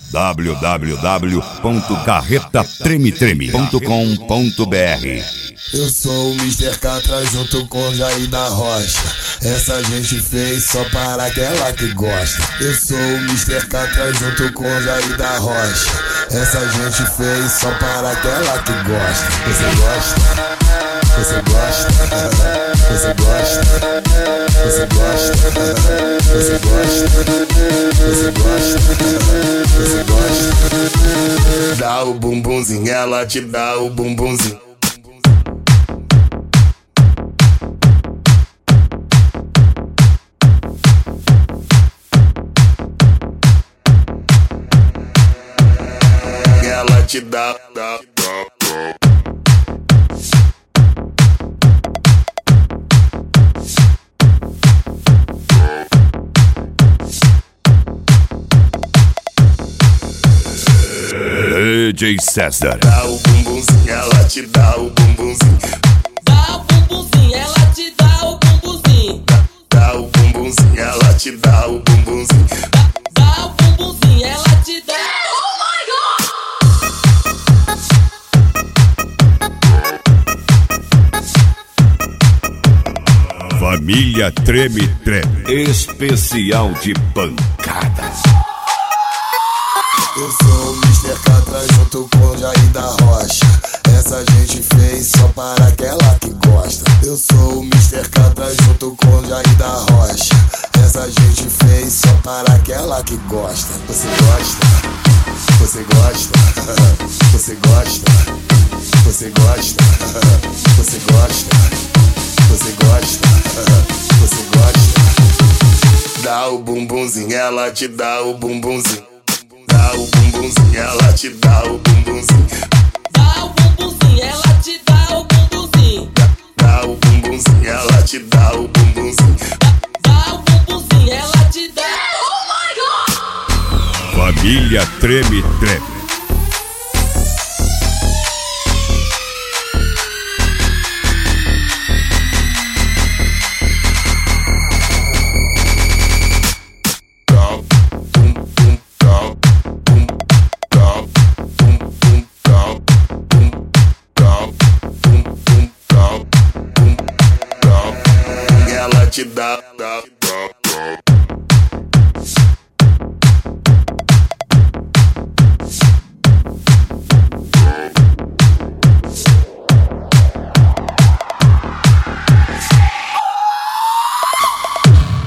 www.carretatremetreme.com.br. Eu sou o Mr. Catra junto com Jair da Rocha. Essa gente fez só para aquela que gosta. Eu sou o Mr. Catra junto com Jair da Rocha. Essa gente fez só para aquela que gosta. Você gosta? Você gosta? Você gosta? Você gosta? Você gosta? Você gosta? Você gosta? Dá o bumbumzinho, ela te dá o bumbumzinho. Ela te dá. DJ César. Dá o bumbumzinho, ela te dá o bumbumzinho. Dá o bumbumzinho, ela te dá o bumbumzinho. Dá o bumbumzinho, ela te dá o bumbumzinho. Dá o bumbumzinho, ela te dá. Oh my God! Família Treme Treme, especial de pancadas. Eu sou o Mr. Catra junto com Jair da Rocha. Essa gente fez só para aquela que gosta. Eu sou o Mr. Catra junto com Jair da Rocha. Essa gente fez só para aquela que gosta. Você gosta? Você gosta? Você gosta? Você gosta? Você gosta? Você gosta? Você gosta? Dá o bumbumzinho, ela te dá o bumbumzinho. Dá o bumbumzinho, ela te dá o bumbumzinho. Dá o bumbumzinho, ela te dá o bumbumzinho. Dá o bumbumzinho, ela te dá o bumbumzinho. Dá o bumbumzinho, ela te dá. Oh my God! Família Treme Treme. Te dá.